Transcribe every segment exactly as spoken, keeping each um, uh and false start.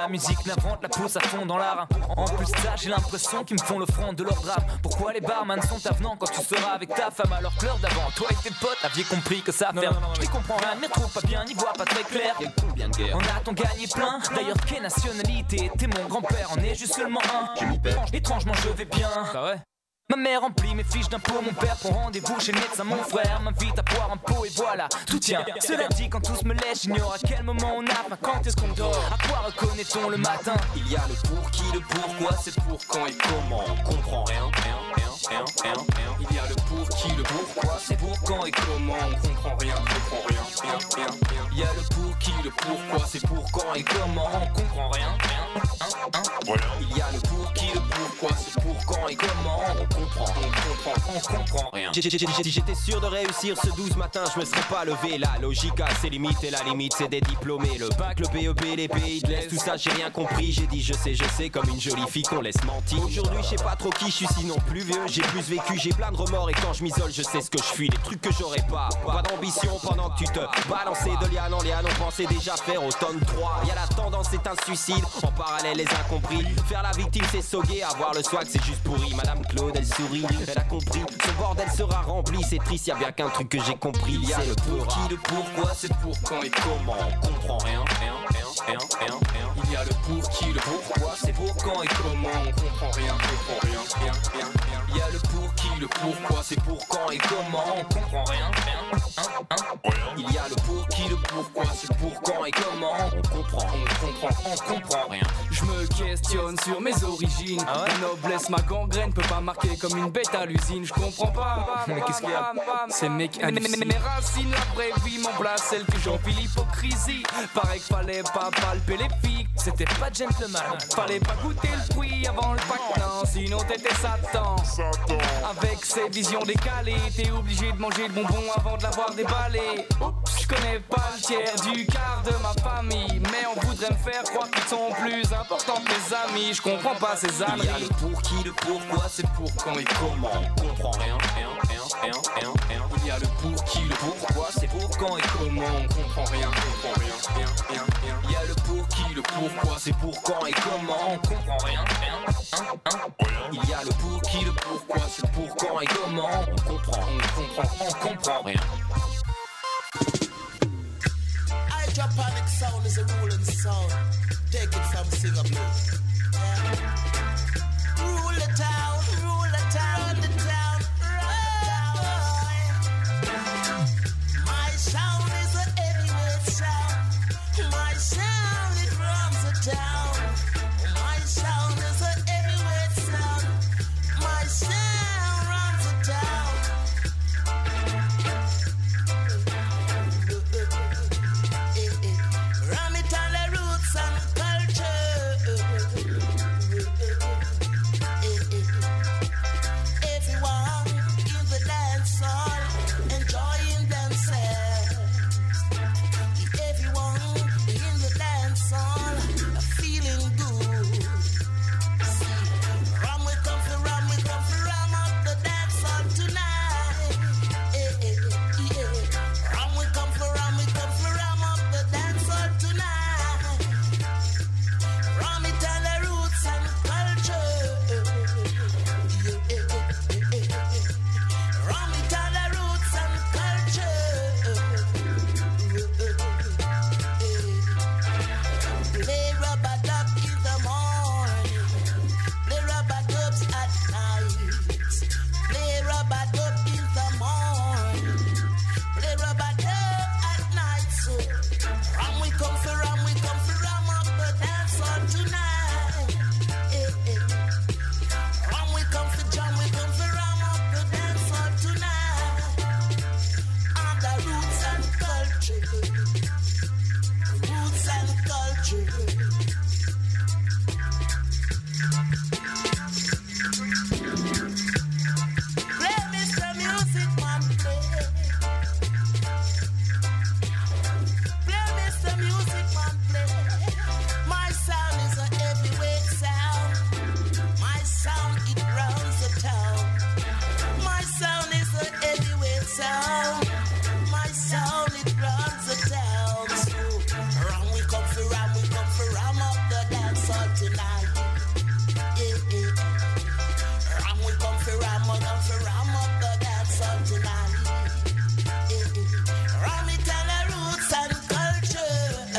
la musique n'invente la pousse à fond dans l'art. En plus de ça, j'ai l'impression qu'ils me font l'offrande de leur drame. Pourquoi les barman sont avenants quand tu seras avec ta femme à leur pleure d'avant? Toi et tes potes aviez compris que ça ferme. Je n'y comprends rien, mais trouve pas bien, n'y vois pas très clair. Y'a combien de guerres? On a ton gagné plein. D'ailleurs, quelle nationalité? T'es mon grand-père, on est juste seulement un. Étrangement, je vais bien. Ah ouais? Ma mère remplit mes fiches d'impôts, mon père prend rendez-vous chez le médecin, mon frère m'invite à boire un pot et voilà, tout tient. Cela dit, quand tous me laissent, j'ignore à quel moment on a faim, quand est-ce qu'on dort, à quoi reconnaît-on le matin? Il y a le pour qui, le pourquoi, c'est pour quand et comment, on comprend rien, rien, rien, rien, rien, rien. Il y a le pour qui, le pourquoi, c'est pour quand et comment, on comprend rien, on comprend rien, rien, rien, rien. Il y a le pour qui, le pourquoi, c'est pour quand et comment, on comprend rien, rien, hein, hein. Il y a le pour qui, le pourquoi, c'est pour quand et comment, on comprend, on comprend, on comprend rien. J'étais sûr de réussir ce douze matin, je me serais pas levé. La logique a ses limites et la limite c'est des diplômés. Le bac, le B E P, les pays de l'Est, tout ça j'ai rien compris. J'ai dit je sais, je sais, comme une jolie fille qu'on laisse mentir. Aujourd'hui je sais pas trop qui je suis, sinon plus vieux. J'ai plus vécu, j'ai plein de remords et quand je m'isole je sais ce que je fuis. Les trucs que j'aurais pas, pas d'ambition pendant que tu te balançais de liane en liane. On pensait déjà faire automne trois. Y'a la tendance c'est un suicide, en parallèle les incompris. Faire la victime c'est soguer, avoir le swag c'est juste pourri. Madame Claude elle sourit, elle a compris, ce bordel sera rempli. C'est triste, y'a bien qu'un truc que j'ai compris. Il y a le pour qui, le pourquoi, c'est pour quand et comment, on comprend rien, rien, rien, rien, rien, rien. Il y a le pour qui, le pourquoi, c'est pour quand et comment, on comprend rien, on comprend rien, rien, rien, rien. Il y a le pour qui, le pourquoi, c'est pour quand et comment, on comprend rien, rien, hein, hein. Il y a le pour qui, le pourquoi, c'est pour quand et comment, on comprend, on comprend, on comprend rien. Je me questionne sur mes origines. Ah ouais? La noblesse, ma gangrène peut pas marquer comme une bête à l'usine. Je comprends pas. Mais qu'est-ce qu'il y a? Ces mecs hallucinent. Mes racines, la vraie vie m'embrasse, celle que j'enfile l'hypocrisie. Pareil qu'il fallait pas palper les filles. C'était pas gentleman. Fallait pas goûter le fruit avant le pacte. Non, sinon t'étais Satan. Satan. Avec ses visions décalées, t'es obligé de manger le bonbon avant de l'avoir déballé. Je connais pas le tiers du quart de ma famille, mais on voudrait me faire croire qu'ils sont plus importants que mes amis. Je comprends pas ces âneries. Il y a le pour qui, le pourquoi, c'est pour quand et comment, on comprend rien, rien, rien, rien, rien, rien. Il y a le pour qui, le pourquoi, c'est pour quand et comment, on comprend rien, on comprend rien, rien, rien, rien. Il y a le pour qui, le pourquoi, c'est pour quand et comment, on comprend rien, rien, hein, hein. Il y a le pour qui, le pourquoi, c'est pour quand et comment, on comprend, on comprend, on comprend rien. Hydroponic sound is a ruling sound. Take it from Singapore. Yeah. Rule the town, rule the town, run the town, run the town. My sound is a heavyweight sound. My sound it runs the town. My sound is a heavyweight sound. My sound runs the town.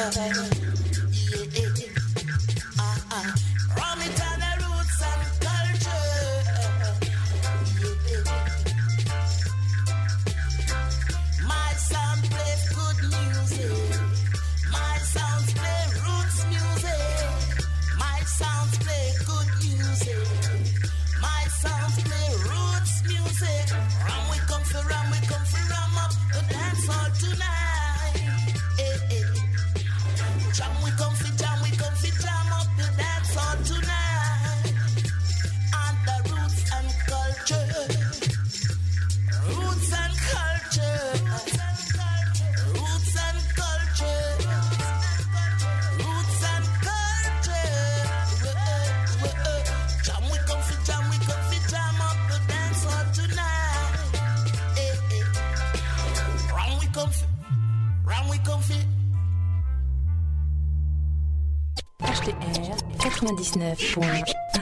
quatre-vingt-dix-neuf point un.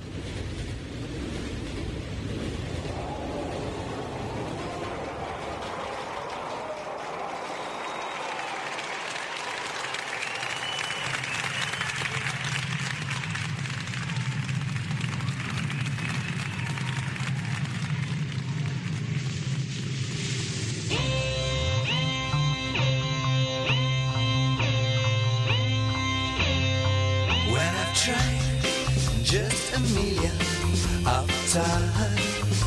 Just a million of time.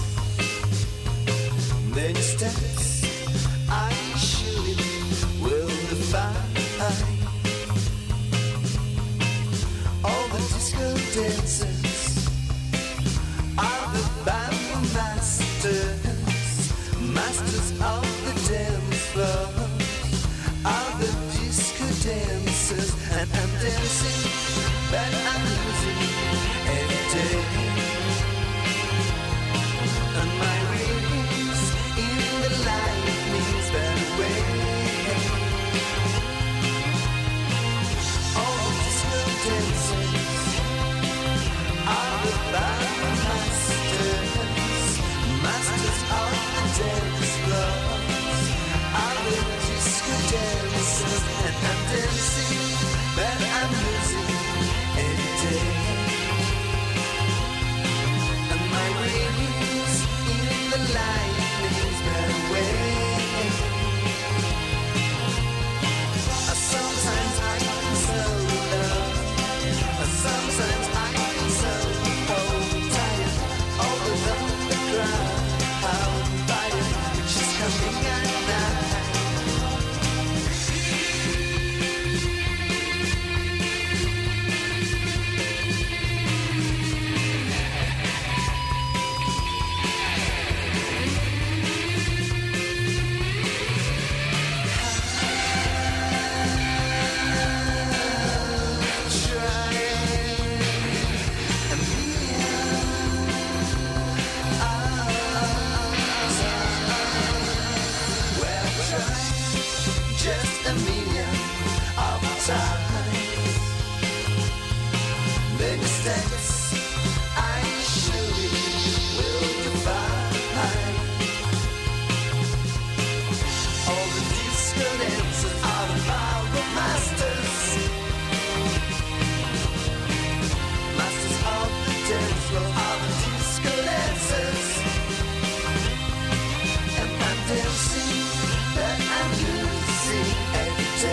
Many steps I surely will define. All the disco dancers are the band masters, masters of the dance floor. Are the disco dancers, and I'm dancing, but I'm losing every day. And my wings in the lightning's bad way. All the disco dancers are the band masters, masters of the dance floors. Are the disco dancers, and I'm dancing, but I'm losing every day. And my wings in the lightning's bad way. Sometimes I feel so low, sometimes I feel so oh, tired. All the underground fire, she's coming at night. Every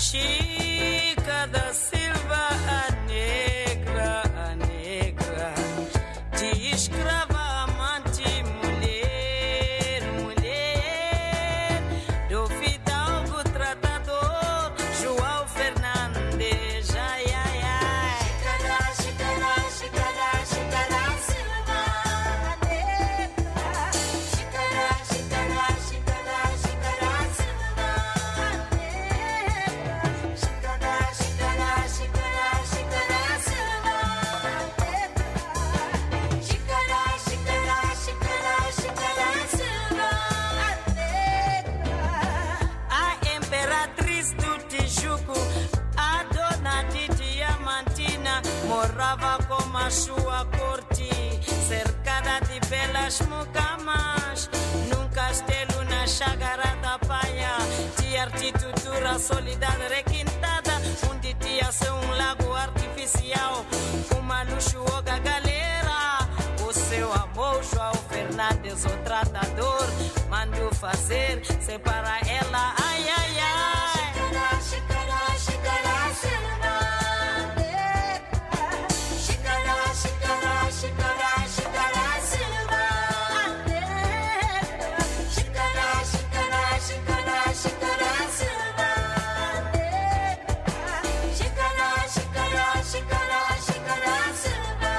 Chica da Silva, a negra, a negra, de escrava amante, mulher, mulher, do fidalgo tratador, João Fernandes, ai, ai, ai. Chicara, chicara, chicara, chicara, Silva, a negra, chicara, chicara, chicara, chicara, Silva, a negra, chicara, chicara, chicara, chicara, Silva, a negra, chicara, chicara, chicara, chicara, Silva, a negra. A imperatriz do Tijuco, a dona de Diamantina, morava com a sua corte, cercada de belas mucamas, num castelo na Chácara da Praia, de arquitetura sólida requintada, onde tinha-se um lago artificial, uma luxuosa galera. O seu amor, João Fernandes, o tratador, mandou fazer, separa ela, ai, ai, ai. Chicara, chicara, chicara, Silva, negra. Chicara, chicara, chicara, chicara, Silva, negra. Chicara, chicara, chicara, chicara, Silva, negra. Chicara, chicara, chicara, chicara, Silva.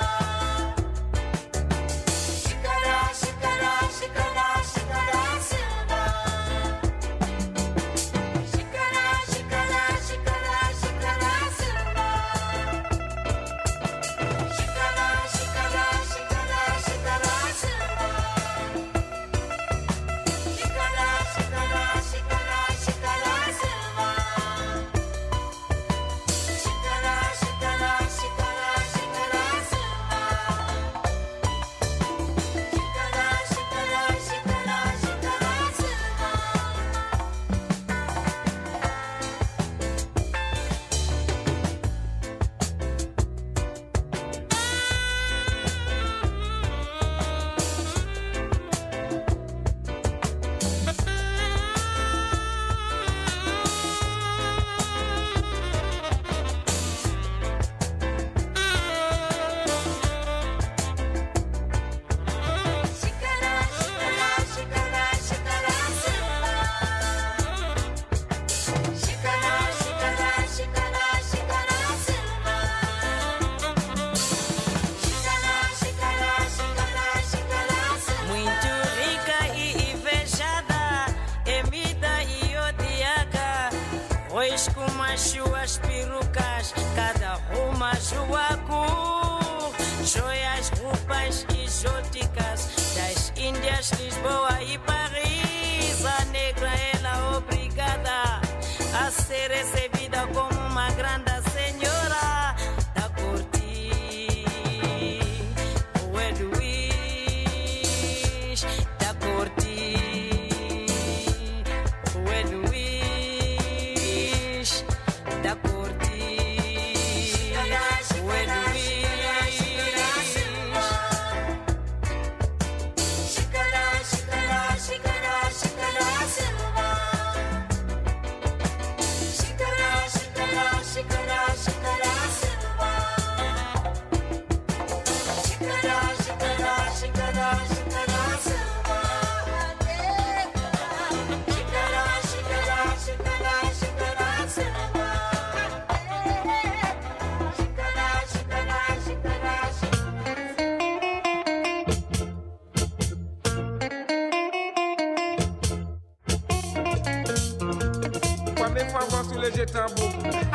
Chicara, chicara, chicara, chicara, Silva. Chicara, chicara, chicara, chicara, Silva. Chicara, chicara, chicara, chicara, Silva. Chicara, chicara, chicara, chicara, Silva. Chicara, chicara, chicara, chicara, Silva. Chicara, chicara, chicara, chicara, Silva. Chicara, chicara, chicara, chicara, Silva. Chicara, chicara, chicara, chicara, Silva. Chicara, chicara, chicara, chicara, Silva. Muito rica e invejada, temida e odiada, pois com as suas perucas, cada uma sua cor, joias, roupas exóticas das Índias, Lisboa e Paris. A negra, ela obrigada a ser recebida como uma grande senhora da corte. O Luís da corte. O Luís da corte. O Luís. Chicara, chicara, chicara, chicara, Silva. Chicara, chicara, chicara, chicara, Silva. Chicara, chicara, chicara, chicara, Silva. Chicara, chicara, chicara, chicara, Silva. Chicara, chicara, chicara, Première fois voir sur le jet tambour.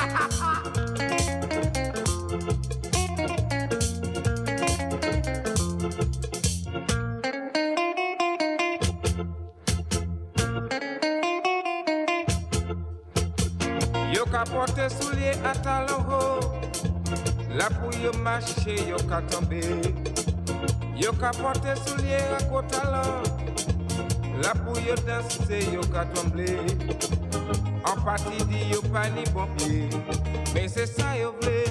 Yo ka porte soulier à talon haut, la pou yo marcher yo ka tomber. Yo ka porte soulier à côte talon, la pou yo danser yo ka tomber. En partie dit yo pas ni bon pied, mais c'est ça yo vle.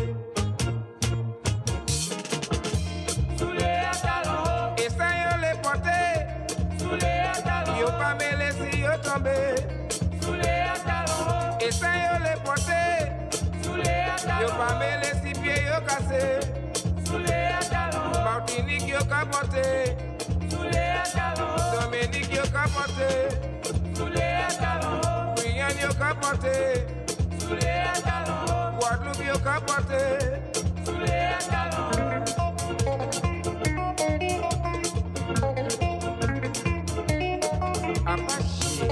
Soulier à talon haut, et ça yo les porter. Soulier à talon haut, yo pas me laisser yo tomber. Soulier à talon haut, et Et ça yo les porté. Yo pas mêlé si pieds yo cassé. Martinique yo capoté. Dominique yo capoté. Guyane yo capoté. Guadeloupe yo capoté. Apache.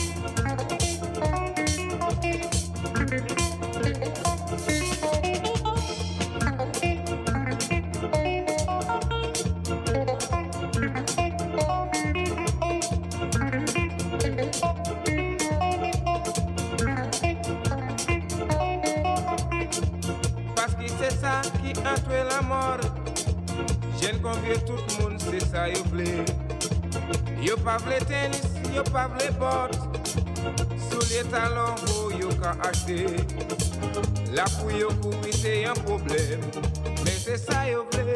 Parce que c'est ça qui entoure la mort. J'aime convier tout le monde, c'est ça yo vle. Yo pas vle tennis, yo pas vle bottes. Sous les talons, vous yo ka acheter. La pou yo couper c'est un problème. Mais c'est ça yo vle.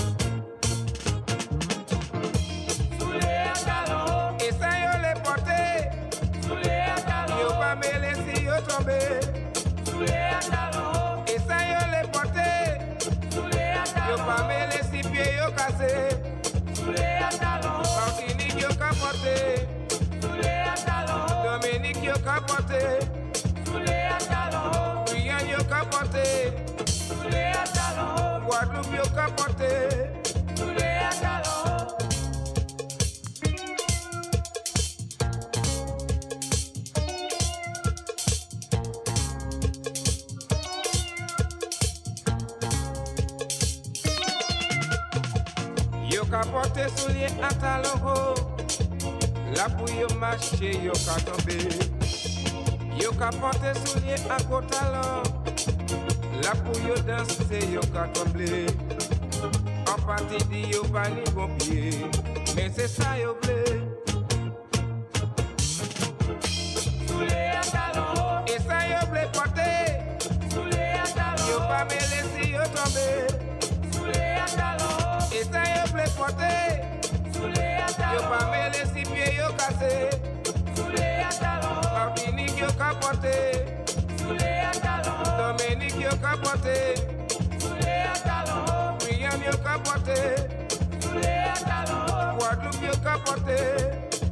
Et ça yo les porté. Yo pas mêlé si yo tombé. Et ça yo les porté. Yo pas mêlé si pieds yo cassé. Martinique yo capoté. Dominique yo capoté. Guyane yo capoté. Guadeloupe yo capoté. Yo capoté soulier à talons haut. La pou yo marché yo ka tomber. Yo capoté soulier à gros talons. La pou yo danser yo ka tomber. En partie di yo pas ni bon pied. Mais c'est ça yo vle. Et ça yo vle porter. Yo pas mêlé si yo tomber. Et ça yo vle porter. Yo pas mêlé si pieds yo cassé. Martinique yo capoté. Dominique yo capoté. Guyane yo capoté. Guadeloupe yo capoté.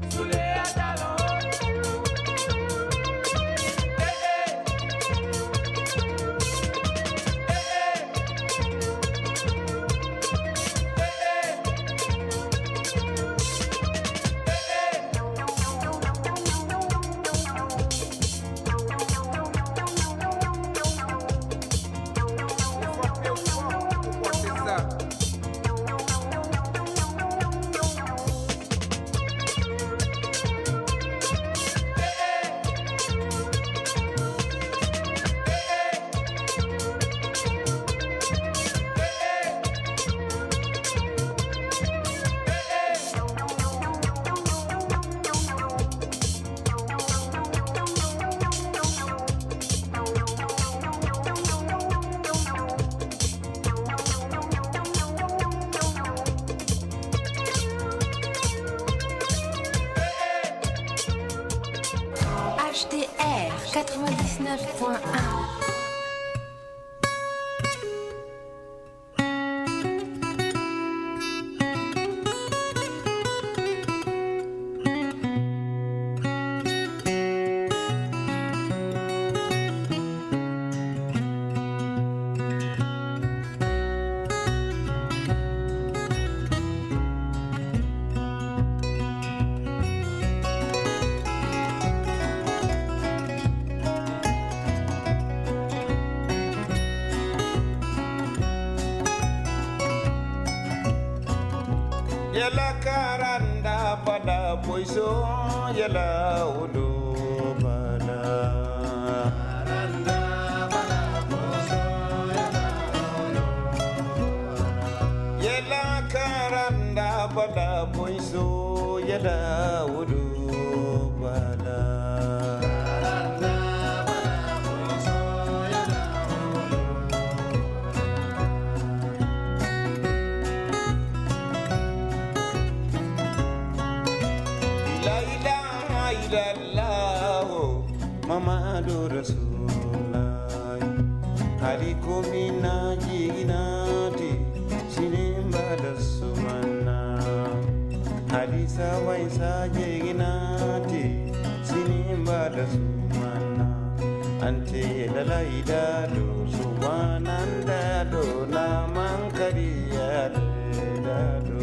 H T R quatre-vingt-dix-neuf point un. Yala karanda pada poiso yala udu bana. Karanda pada poiso yala karanda pada poiso yala udu bana. Mamadu Rasulullah Haliko mina jiginati Sinimba da sumana Hadisa waisa jiginati Sinimba da sumana Ante lalaida do sumananda do Namankariya da do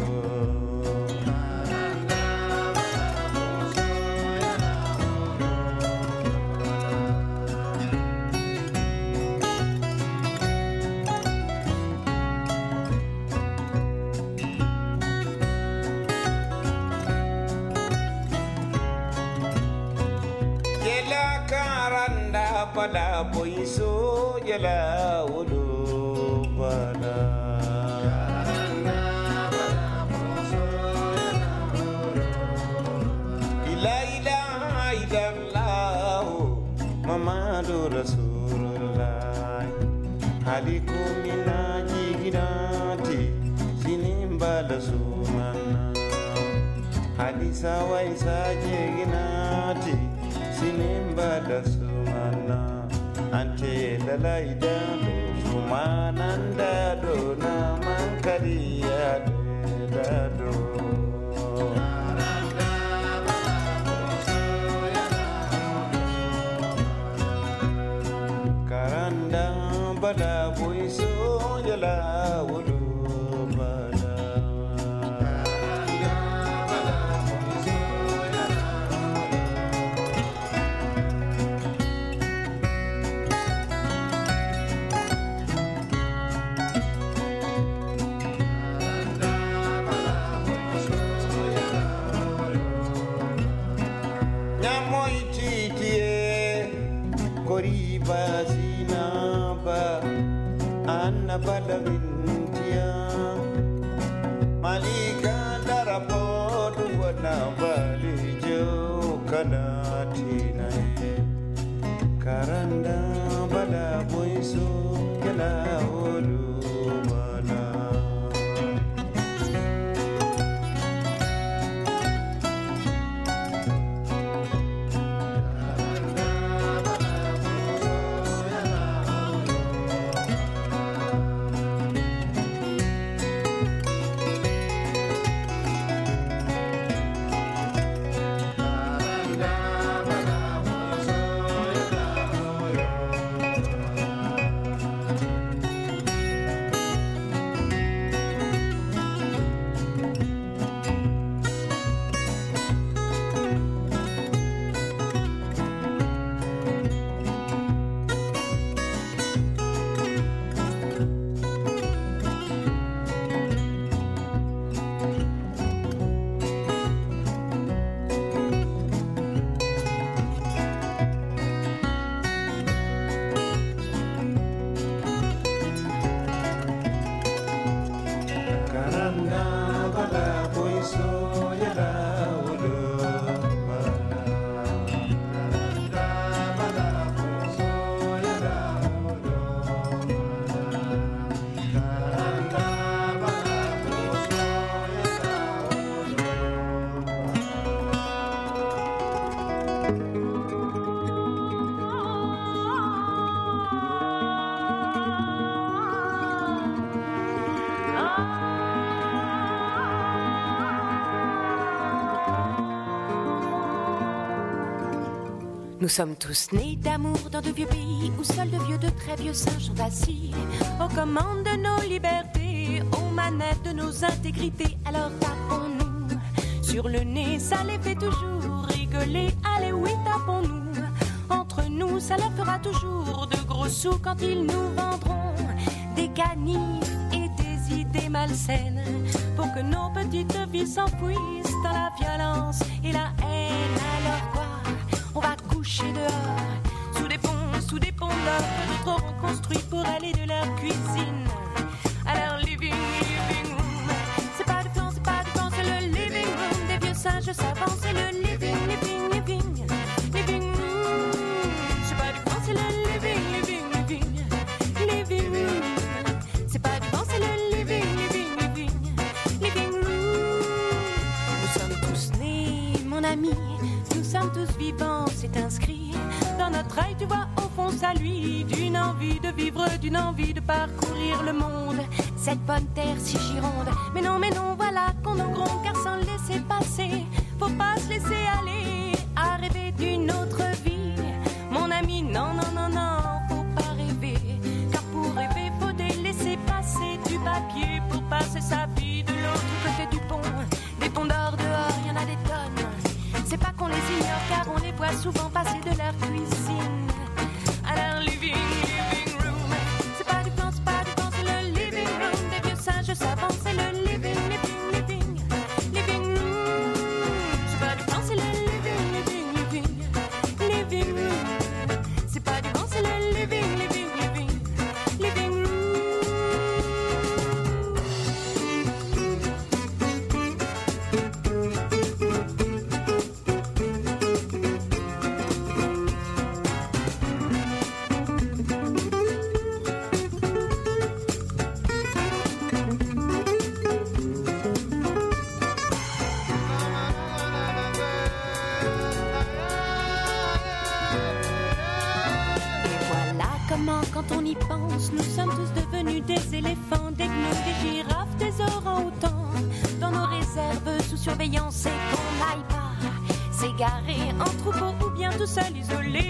Pada poiso jala udu pada ila ila illallah Muhammadu Rasulullah haliku mina jiginati sinimbala sumana hadisa waisa jiginati sinimbala sumana Ante lalaida do sumananda do Namankariya da do Karanda bada boiso jala wudu bada Bala bintia Malika darapodu wana bali jo kanatina Karanda bala boiso kala olu bala Nous sommes tous nés d'amour dans de vieux pays où seuls de vieux, de très vieux singes sont assis aux commandes de nos libertés, aux manettes de nos intégrités. Alors tapons-nous sur le nez, ça les fait toujours rigoler. Allez oui, tapons-nous entre nous, ça leur fera toujours de gros sous quand ils nous vendront des canifs et des idées malsaines pour que nos petites vies s'enfouissent dans la violence et la haine. Alors quoi? On va coucher dehors, sous des ponts, sous des ponts d'or que d'autres auront construits pour aller de leur cuisine à leur living, living room. C'est pas du temps, c'est pas du temps, c'est le living room des vieux singes savants. C'est le living, living, living, living room. C'est pas du temps, c'est le living, living, living, living room. C'est pas du temps, c'est le living, living, living, living room. Nous sommes tous nés, mon ami, Nous sommes tous vivants, c'est inscrit dans notre œil, tu vois, au fond ça lui, d'une envie de vivre, d'une envie de parcourir le monde. Cette bonne terre si gironde, mais non, mais non, voilà qu'on en gronde, car sans le laisser passer, faut pas se laisser aller à rêver d'une autre vie. Mon ami, non, non, non, non, faut pas rêver, car pour rêver, faut délaisser passer du papier pour passer sa vie de l'autre côté du pont. Des ponts d'or dehors, y en a des tonnes. C'est pas qu'on les ignore, car on les voit souvent passer de leur cuisine à leur living, living room. C'est pas du plan, c'est pas du plan, c'est le living room des vieux sages savants, c'est le living, living, living, living room. C'est pas du plan, c'est le living, living, living, living room. C'est pas du plan, c'est le living, living, living, living room. Quand on y pense, nous sommes tous devenus des éléphants, des gnous, des girafes, des orang-outans. Dans nos réserves sous surveillance et qu'on n'aille pas s'égarer en troupeau ou bien tout seul isolé.